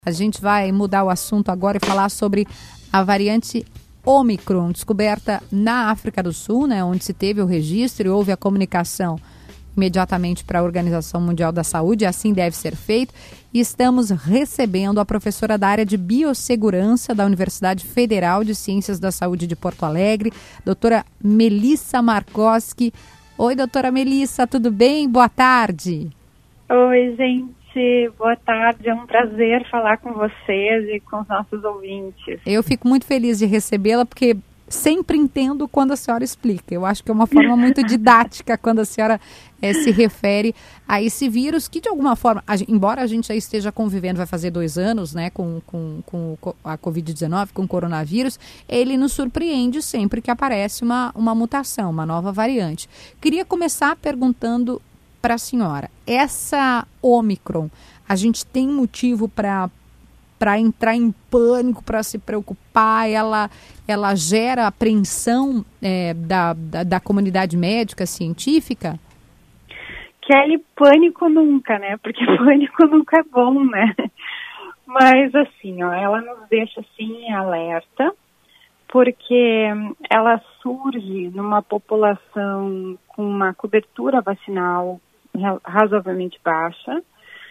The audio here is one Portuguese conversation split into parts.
A gente vai mudar o assunto agora e falar sobre a variante Ômicron, descoberta na África do Sul, né, onde se teve o registro e houve a comunicação imediatamente para a Organização Mundial da Saúde, e assim deve ser feito. E estamos recebendo a professora da área de Biossegurança da Universidade Federal de Ciências da Saúde de Porto Alegre, doutora Melissa Markoski. Oi, doutora Melissa, tudo bem? Boa tarde. Oi, gente. Boa tarde, é um prazer falar com vocês e com os nossos ouvintes. Eu fico muito feliz de recebê-la, porque sempre entendo quando a senhora explica. Eu acho que é uma forma muito didática quando a senhora se refere a esse vírus que, de alguma forma, embora a gente já esteja convivendo, vai fazer 2 anos, né, com a Covid-19, com o coronavírus, ele nos surpreende sempre que aparece uma mutação, uma nova variante. Queria começar perguntando para a senhora, essa Ômicron, a gente tem motivo para entrar em pânico, para se preocupar? Ela gera apreensão da comunidade médica, científica? Kelly, pânico nunca, né? Porque pânico nunca é bom, né? Mas assim, ela nos deixa assim alerta, porque ela surge numa população com uma cobertura vacinal razoavelmente baixa,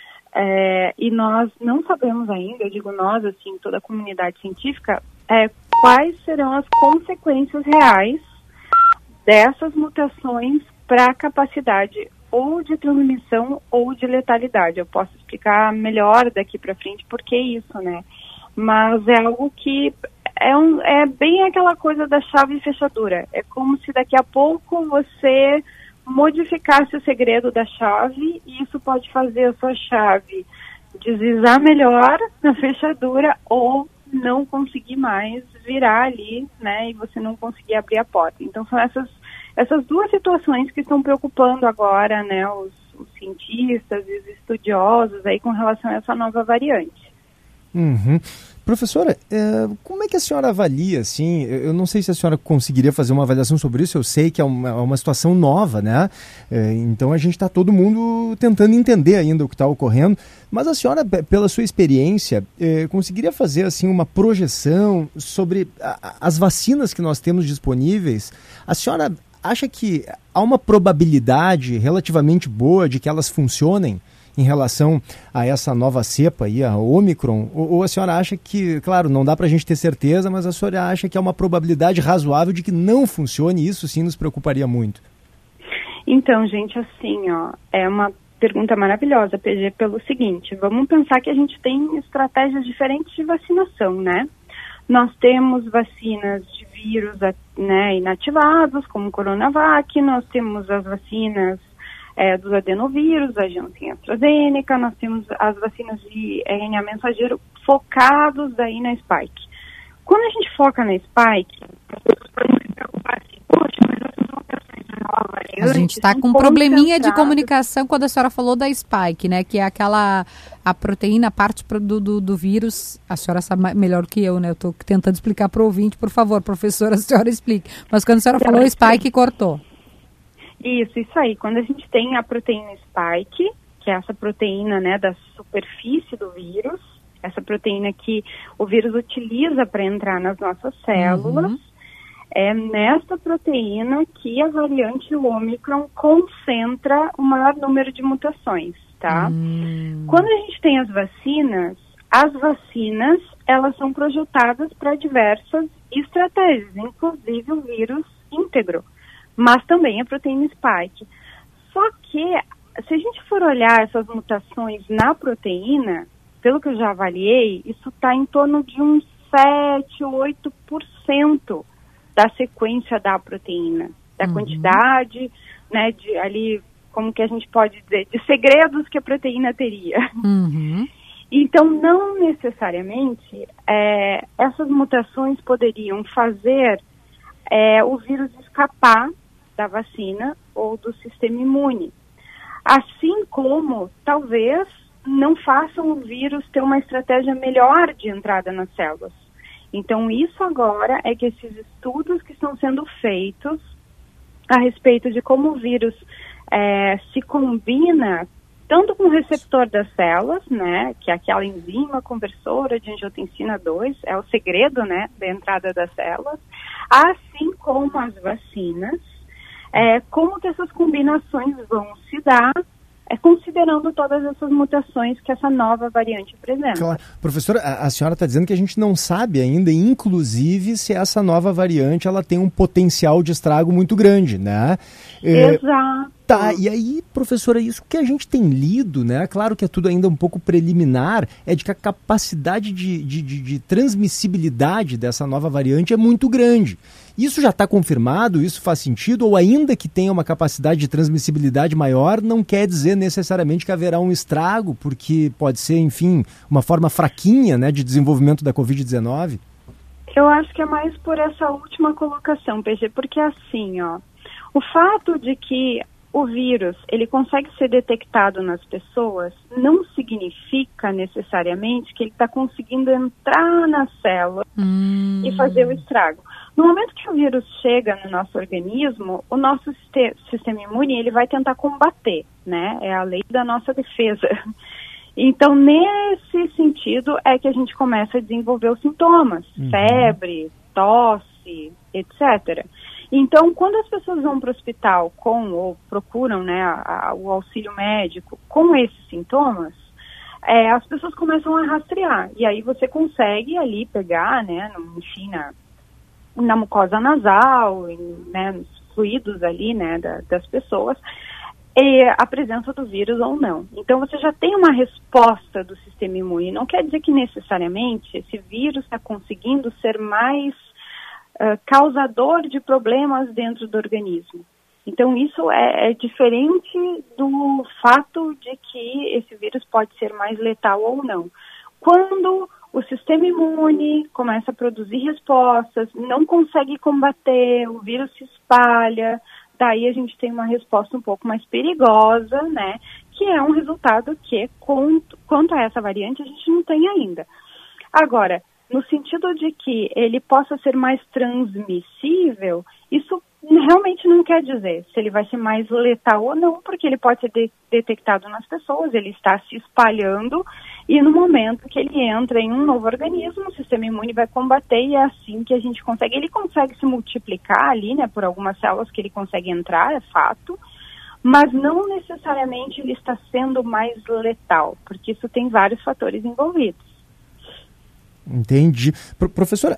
e nós não sabemos ainda, eu digo nós, assim, toda a comunidade científica, quais serão as consequências reais dessas mutações para a capacidade ou de transmissão ou de letalidade. Eu posso explicar melhor daqui para frente por que isso, né? Mas é algo que é bem aquela coisa da chave e fechadura. É como se daqui a pouco você modificasse o segredo da chave, e isso pode fazer a sua chave deslizar melhor na fechadura ou não conseguir mais virar ali, né, e você não conseguir abrir a porta. Então são essas duas situações que estão preocupando agora, né, os cientistas e os estudiosos aí com relação a essa nova variante. Uhum. Professora, como é que a senhora avalia, assim, eu não sei se a senhora conseguiria fazer uma avaliação sobre isso, eu sei que é uma situação nova, né, então a gente está todo mundo tentando entender ainda o que está ocorrendo, mas a senhora, pela sua experiência, conseguiria fazer, assim, uma projeção sobre as vacinas que nós temos disponíveis? A senhora acha que há uma probabilidade relativamente boa de que elas funcionem em relação a essa nova cepa aí, a Ômicron, ou a senhora acha que, claro, não dá para a gente ter certeza, mas a senhora acha que há uma probabilidade razoável de que não funcione, e isso sim nos preocuparia muito? Então, gente, assim, é uma pergunta maravilhosa, PG, pelo seguinte, vamos pensar que a gente tem estratégias diferentes de vacinação, né? Nós temos vacinas de vírus, né, inativados, como o Coronavac, nós temos as vacinas dos adenovírus, a Janssen AstraZeneca, nós temos as vacinas de RNA mensageiro focados daí na Spike. Quando a gente foca na Spike, as pessoas podem se preocupar assim, poxa, mas essas mutações de nova variante... A gente está com um probleminha de comunicação quando a senhora falou da Spike, né, que é a proteína, a parte do vírus, a senhora sabe melhor que eu, né, eu estou tentando explicar para o ouvinte, por favor, professora, a senhora explique. Mas quando a senhora falou Spike, cortou. Isso aí. Quando a gente tem a proteína Spike, que é essa proteína, né, da superfície do vírus, essa proteína que o vírus utiliza para entrar nas nossas células, é nesta proteína que a variante Ômicron concentra o maior número de mutações, tá? Quando a gente tem as vacinas, elas são projetadas para diversas estratégias, inclusive o vírus íntegro, mas também a proteína Spike. Só que, se a gente for olhar essas mutações na proteína, pelo que eu já avaliei, isso está em torno de uns 7, 8% da sequência da proteína, da quantidade, né, de ali, como que a gente pode dizer, de segredos que a proteína teria. Então, não necessariamente, essas mutações poderiam fazer o vírus escapar da vacina ou do sistema imune. Assim como, talvez, não façam o vírus ter uma estratégia melhor de entrada nas células. Então, isso agora é que esses estudos que estão sendo feitos a respeito de como o vírus se combina tanto com o receptor das células, né, que é aquela enzima conversora de angiotensina 2, é o segredo, né, da entrada das células, assim como as vacinas, como que essas combinações vão se dar, considerando todas essas mutações que essa nova variante apresenta. Claro. Professora, a senhora está dizendo que a gente não sabe ainda, inclusive, se essa nova variante ela tem um potencial de estrago muito grande, né? Exato. Tá, e aí, professora, isso que a gente tem lido, né? Claro que é tudo ainda um pouco preliminar, é de que a capacidade de transmissibilidade dessa nova variante é muito grande. Isso já está confirmado? Isso faz sentido? Ou ainda que tenha uma capacidade de transmissibilidade maior, não quer dizer necessariamente que haverá um estrago, porque pode ser, enfim, uma forma fraquinha, né, de desenvolvimento da Covid-19? Eu acho que é mais por essa última colocação, PG, porque assim, o fato de que o vírus, ele consegue ser detectado nas pessoas, não significa necessariamente que ele está conseguindo entrar na célula e fazer o estrago. No momento que o vírus chega no nosso organismo, o nosso sistema imune, ele vai tentar combater, né? É a lei da nossa defesa. Então, nesse sentido, é que a gente começa a desenvolver os sintomas, febre, tosse, etc. Então, quando as pessoas vão para o hospital ou procuram, né, o auxílio médico com esses sintomas, as pessoas começam a rastrear. E aí você consegue ali pegar, né, enfim, na mucosa nasal, né, nos fluidos ali, né, das pessoas, a presença do vírus ou não. Então você já tem uma resposta do sistema imune. Não quer dizer que necessariamente esse vírus está conseguindo ser mais causador de problemas dentro do organismo. Então isso é diferente do fato de que esse vírus pode ser mais letal ou não. Quando o sistema imune começa a produzir respostas, não consegue combater, o vírus se espalha, daí a gente tem uma resposta um pouco mais perigosa, né? Que é um resultado que, quanto a essa variante, a gente não tem ainda. Agora, no sentido de que ele possa ser mais transmissível, isso realmente não quer dizer se ele vai ser mais letal ou não, porque ele pode ser detectado nas pessoas, ele está se espalhando, e no momento que ele entra em um novo organismo, o sistema imune vai combater, e é assim que a gente consegue. Ele consegue se multiplicar ali, né, por algumas células que ele consegue entrar, é fato, mas não necessariamente ele está sendo mais letal, porque isso tem vários fatores envolvidos. Entendi. Professora,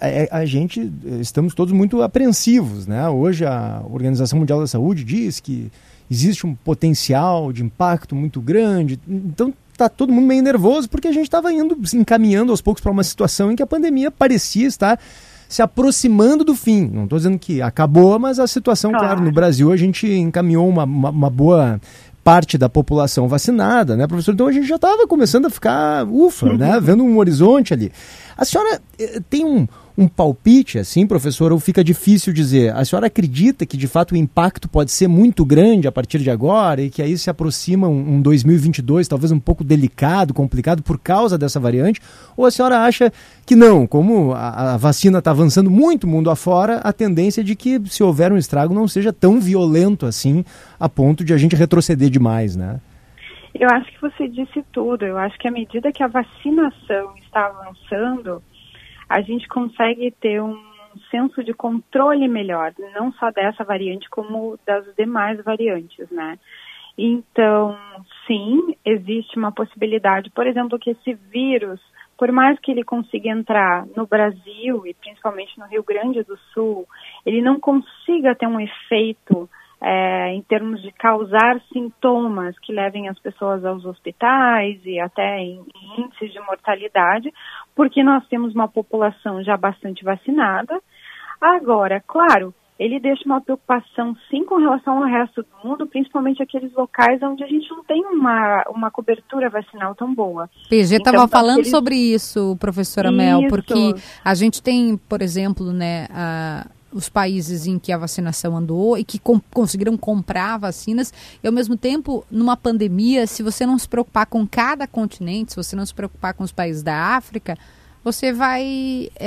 estamos todos muito apreensivos, né? Hoje a Organização Mundial da Saúde diz que existe um potencial de impacto muito grande, então está todo mundo meio nervoso porque a gente estava encaminhando aos poucos para uma situação em que a pandemia parecia estar se aproximando do fim. Não estou dizendo que acabou, mas a situação, claro, no Brasil a gente encaminhou uma boa parte da população vacinada, né, professor? Então a gente já estava começando a ficar né, vendo um horizonte ali. A senhora tem um palpite, assim, professor, ou fica difícil dizer? A senhora acredita que, de fato, o impacto pode ser muito grande a partir de agora e que aí se aproxima um 2022, talvez um pouco delicado, complicado, por causa dessa variante? Ou a senhora acha que não? Como a vacina está avançando muito mundo afora, a tendência é de que, se houver um estrago, não seja tão violento assim, a ponto de a gente retroceder demais, né? Eu acho que você disse tudo. Eu acho que à medida que a vacinação está avançando, a gente consegue ter um senso de controle melhor, não só dessa variante, como das demais variantes, né? Então, sim, existe uma possibilidade, por exemplo, que esse vírus, por mais que ele consiga entrar no Brasil, e principalmente no Rio Grande do Sul, ele não consiga ter um efeito em termos de causar sintomas que levem as pessoas aos hospitais e até em índices de mortalidade, porque nós temos uma população já bastante vacinada. Agora, claro, ele deixa uma preocupação sim com relação ao resto do mundo, principalmente aqueles locais onde a gente não tem uma cobertura vacinal tão boa. PG estava falando sobre isso, professora Mel, porque a gente tem, por exemplo, né, os países em que a vacinação andou e que conseguiram comprar vacinas, e ao mesmo tempo, numa pandemia, se você não se preocupar com cada continente, se você não se preocupar com os países da África, você vai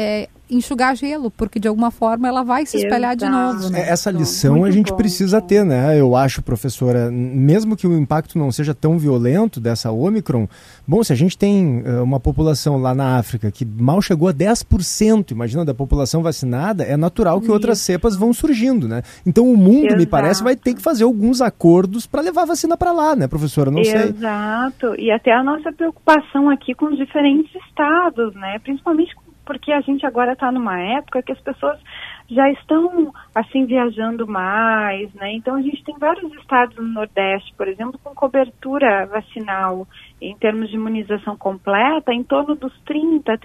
enxugar gelo, porque de alguma forma ela vai se espalhar de novo. Né? Essa lição a gente precisa ter, né? Eu acho, professora, mesmo que o impacto não seja tão violento dessa Ômicron, bom, se a gente tem uma população lá na África que mal chegou a 10%, imagina, da população vacinada, é natural que outras cepas vão surgindo, né? Então o mundo, me parece, vai ter que fazer alguns acordos para levar a vacina para lá, né, professora? Não sei. Exato. E até a nossa preocupação aqui com os diferentes estados, né? Principalmente porque a gente agora está numa época que as pessoas já estão, assim, viajando mais, né? Então, a gente tem vários estados no Nordeste, por exemplo, com cobertura vacinal, em termos de imunização completa, em torno dos 30%,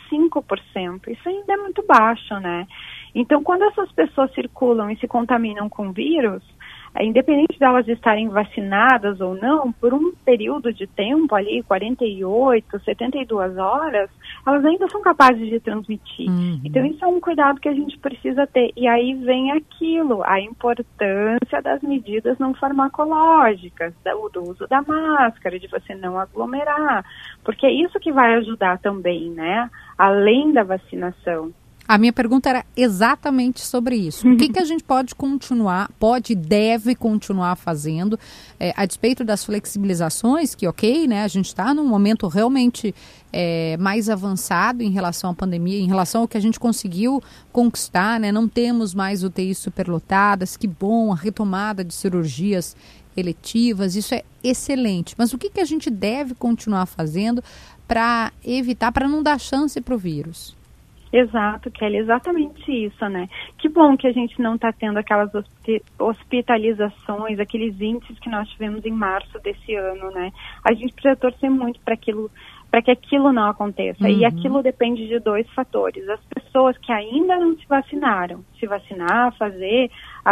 35%. Isso ainda é muito baixo, né? Então, quando essas pessoas circulam e se contaminam com vírus, independente delas estarem vacinadas ou não, por um período de tempo ali, 48, 72 horas, elas ainda são capazes de transmitir. Então, isso é um cuidado que a gente precisa ter. E aí vem aquilo, a importância das medidas não farmacológicas, do uso da máscara, de você não aglomerar, porque é isso que vai ajudar também, né? Além da vacinação. A minha pergunta era exatamente sobre isso. O que a gente pode e deve continuar fazendo, a despeito das flexibilizações, que ok, né? A gente está num momento realmente mais avançado em relação à pandemia, em relação ao que a gente conseguiu conquistar, né? Não temos mais UTIs superlotadas, que bom, a retomada de cirurgias eletivas, isso é excelente. Mas o que a gente deve continuar fazendo para evitar, para não dar chance para o vírus? Exato, Kelly, exatamente isso, né? Que bom que a gente não está tendo aquelas hospitalizações, aqueles índices que nós tivemos em março desse ano, né? A gente precisa torcer muito para que aquilo não aconteça. E aquilo depende de 2 fatores. As pessoas que ainda não se vacinaram, se vacinar, fazer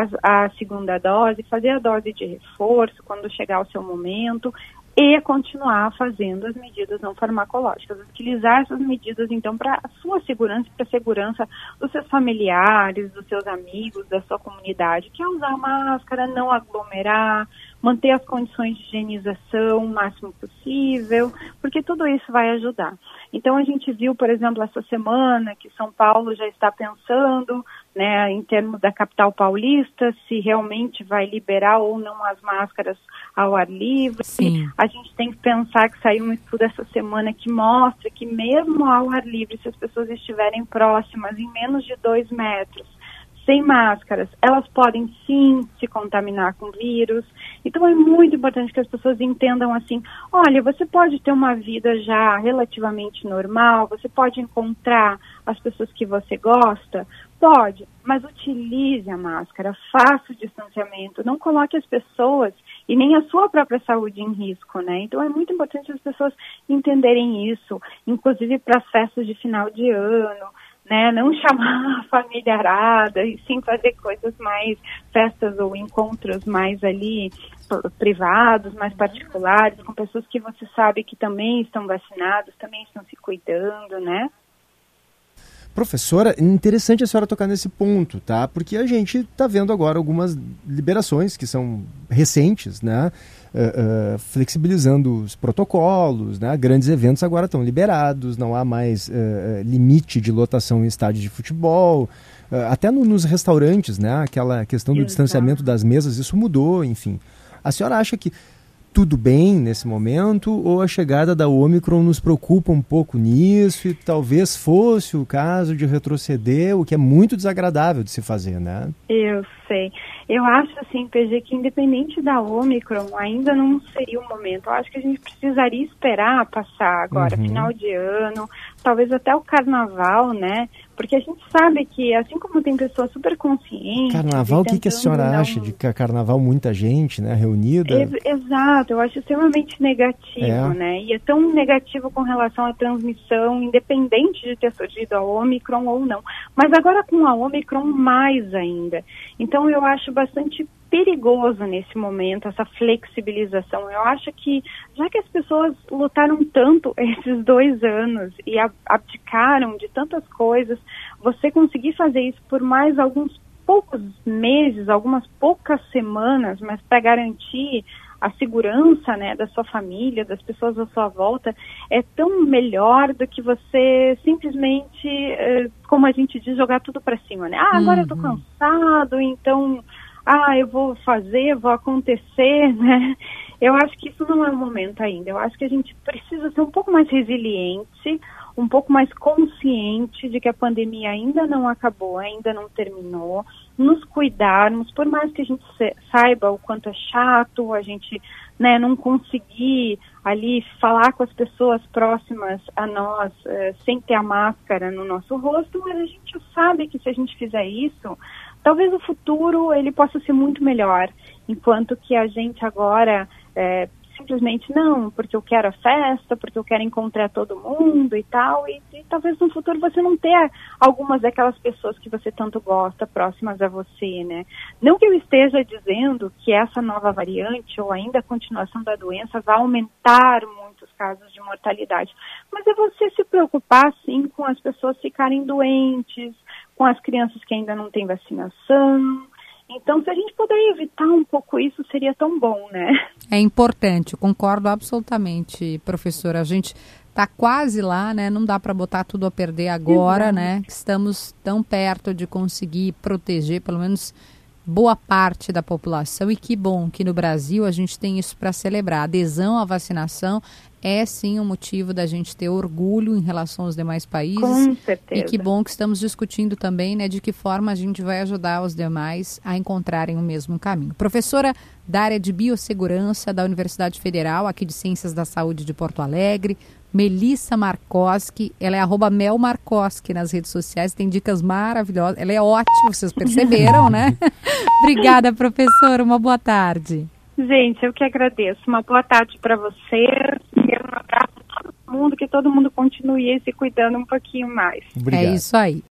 a segunda dose, fazer a dose de reforço quando chegar o seu momento, e continuar fazendo as medidas não farmacológicas, utilizar essas medidas, então, para a sua segurança e para a segurança dos seus familiares, dos seus amigos, da sua comunidade, que é usar máscara, não aglomerar, manter as condições de higienização o máximo possível, porque tudo isso vai ajudar. Então, a gente viu, por exemplo, essa semana que São Paulo já está pensando, né, em termos da capital paulista, se realmente vai liberar ou não as máscaras ao ar livre. Sim. A gente tem que pensar que saiu um estudo essa semana que mostra que mesmo ao ar livre, se as pessoas estiverem próximas, em menos de 2 metros, sem máscaras, elas podem sim se contaminar com vírus. Então é muito importante que as pessoas entendam assim, olha, você pode ter uma vida já relativamente normal, você pode encontrar as pessoas que você gosta, pode, mas utilize a máscara, faça o distanciamento, não coloque as pessoas e nem a sua própria saúde em risco, né? Então é muito importante as pessoas entenderem isso, inclusive para as festas de final de ano, né, não chamar a familiarada e sim fazer coisas mais, festas ou encontros mais ali privados, mais particulares, com pessoas que você sabe que também estão vacinadas, também estão se cuidando, né? Professora, interessante a senhora tocar nesse ponto, tá? Porque a gente está vendo agora algumas liberações que são recentes, né? Flexibilizando os protocolos, né? Grandes eventos agora estão liberados, não há mais limite de lotação em estádios de futebol, até nos restaurantes, né? Aquela questão do distanciamento das mesas, isso mudou, enfim. A senhora acha que tudo bem nesse momento, ou a chegada da Ômicron nos preocupa um pouco nisso e talvez fosse o caso de retroceder, o que é muito desagradável de se fazer, né? Eu sei. Eu acho, assim, PG, que independente da Ômicron, ainda não seria o momento. Eu acho que a gente precisaria esperar passar agora, final de ano, talvez até o carnaval, né? Porque a gente sabe que, assim como tem pessoas super conscientes... Carnaval, o que a senhora acha de carnaval, muita gente, né, reunida? Exato, eu acho extremamente negativo, né? E é tão negativo com relação à transmissão, independente de ter surgido a Ômicron ou não. Mas agora com a Ômicron, mais ainda. Então, eu acho bastante perigoso nesse momento, essa flexibilização. Eu acho que, já que as pessoas lutaram tanto esses 2 anos e abdicaram de tantas coisas, você conseguir fazer isso por mais alguns poucos meses, algumas poucas semanas, mas para garantir a segurança, né, da sua família, das pessoas à sua volta, é tão melhor do que você simplesmente como a gente diz, jogar tudo para cima, né? Agora eu tô cansado, então, eu vou fazer, vou acontecer, né? Eu acho que isso não é o momento ainda. Eu acho que a gente precisa ser um pouco mais resiliente, um pouco mais consciente de que a pandemia ainda não acabou, ainda não terminou, nos cuidarmos, por mais que a gente saiba o quanto é chato, a gente, né, não conseguir ali falar com as pessoas próximas a nós sem ter a máscara no nosso rosto, mas a gente sabe que se a gente fizer isso, talvez o futuro ele possa ser muito melhor, enquanto que a gente agora simplesmente não, porque eu quero a festa, porque eu quero encontrar todo mundo e tal, e talvez no futuro você não ter algumas daquelas pessoas que você tanto gosta próximas a você, né? Não que eu esteja dizendo que essa nova variante ou ainda a continuação da doença vai aumentar muitos casos de mortalidade, mas é você se preocupar sim com as pessoas ficarem doentes, com as crianças que ainda não têm vacinação. Então, se a gente puder evitar um pouco isso, seria tão bom, né? É importante, concordo absolutamente, professora. A gente está quase lá, né? Não dá para botar tudo a perder agora, né? Estamos tão perto de conseguir proteger, pelo menos, boa parte da população. E que bom que no Brasil a gente tem isso para celebrar. A adesão à vacinação é sim um motivo da gente ter orgulho em relação aos demais países. Com certeza. E que bom que estamos discutindo também, né, de que forma a gente vai ajudar os demais a encontrarem o mesmo caminho. Professora da área de biossegurança da Universidade Federal, aqui de Ciências da Saúde de Porto Alegre, Melissa Markoski, ela é @melmarkoski nas redes sociais, tem dicas maravilhosas, ela é ótima, vocês perceberam, né? Obrigada, professora, uma boa tarde. Gente, eu que agradeço. Uma boa tarde para você. Um abraço a todo mundo, que todo mundo continue se cuidando um pouquinho mais. Obrigado. É isso aí.